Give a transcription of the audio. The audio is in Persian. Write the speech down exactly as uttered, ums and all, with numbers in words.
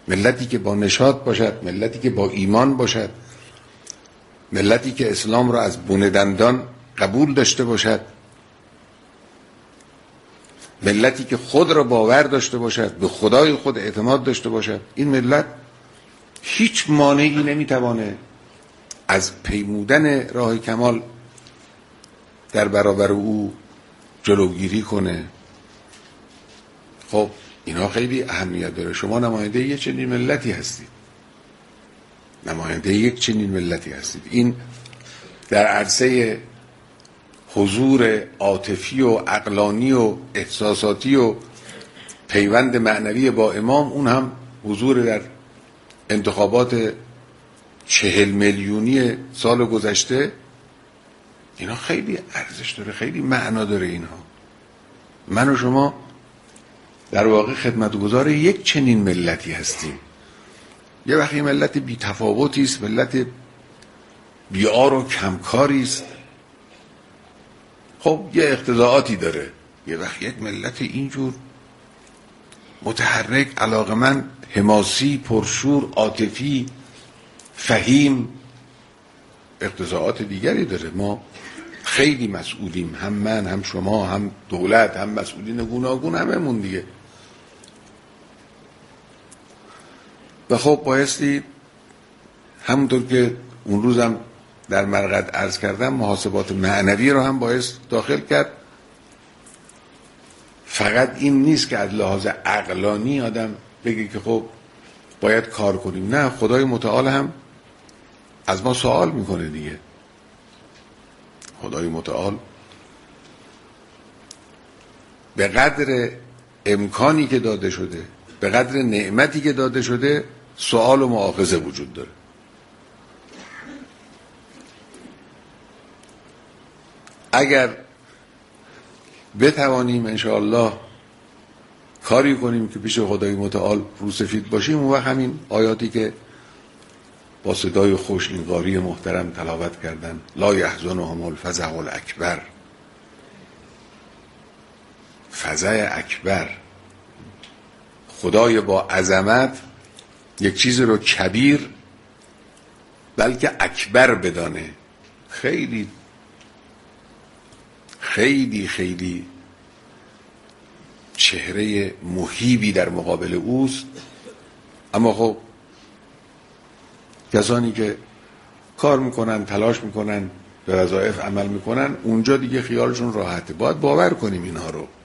ملتی که با نشاط باشد، ملتی که با ایمان باشد، ملتی که اسلام را از بن دندان قبول داشته باشد، ملتی که خود را باور داشته باشد، به خدای خود اعتماد داشته باشد. این ملت هیچ مانعی نمیتوانه از پیمودن راه کمال در برابر او جلوگیری کنه. خب اینا خیلی اهمیت داره. شما نماینده یک چنین ملتی هستید، نماینده یک چنین ملتی هستید. این در عرصه حضور عاطفی و عقلانی و احساساتی و پیوند معنوی با امام، اون هم حضور در انتخابات چهل میلیونی سال گذشته، اینا خیلی ارزش داره، خیلی معنا داره. اینها من و شما در واقع خدمتگزار یک چنین ملتی هستیم. یه وقتی ملت بی تفاوتی است، ملت بیار و کمکاری است، خب یه اقتضاعاتی داره. یه وقت یک ملت اینجور متحرک، علاقمند، حماسی، پرشور، عاطفی، فهیم، اقتضاعات دیگری داره. ما خیلی مسئولیم، هم من، هم شما، هم دولت، هم مسئولین گوناگون، هممون دیگه. و خب بایستی همونطور که اون روزم در مرقد عرض کردم، محاسبات معنوی رو هم باعث داخل کرد. فقط این نیست که از لحاظ عقلانی آدم بگه که خب باید کار کنیم، نه، خدای متعال هم از ما سوال میکنه دیگه. خدای متعال به قدر امکانی که داده شده، به قدر نعمتی که داده شده، سوال و مؤاخذه وجود داره. اگر بتوانیم انشاءالله کاری کنیم که پیش خدای متعال روسفید باشیم، اون وقت همین آیاتی که با صدای خوش این قاری محترم تلاوت کردن، لا یحزنهم الفزع الاکبر، فزع اکبر، خدای با عظمت یک چیز رو کبیر بلکه اکبر بدانه. خیلی خیلی خیلی چهره مهیبی در مقابل اوست. اما خب کسانی که کار میکنن، تلاش میکنن، به وظایف عمل میکنن، اونجا دیگه خیالشون راحته. باید باور کنیم اینها رو.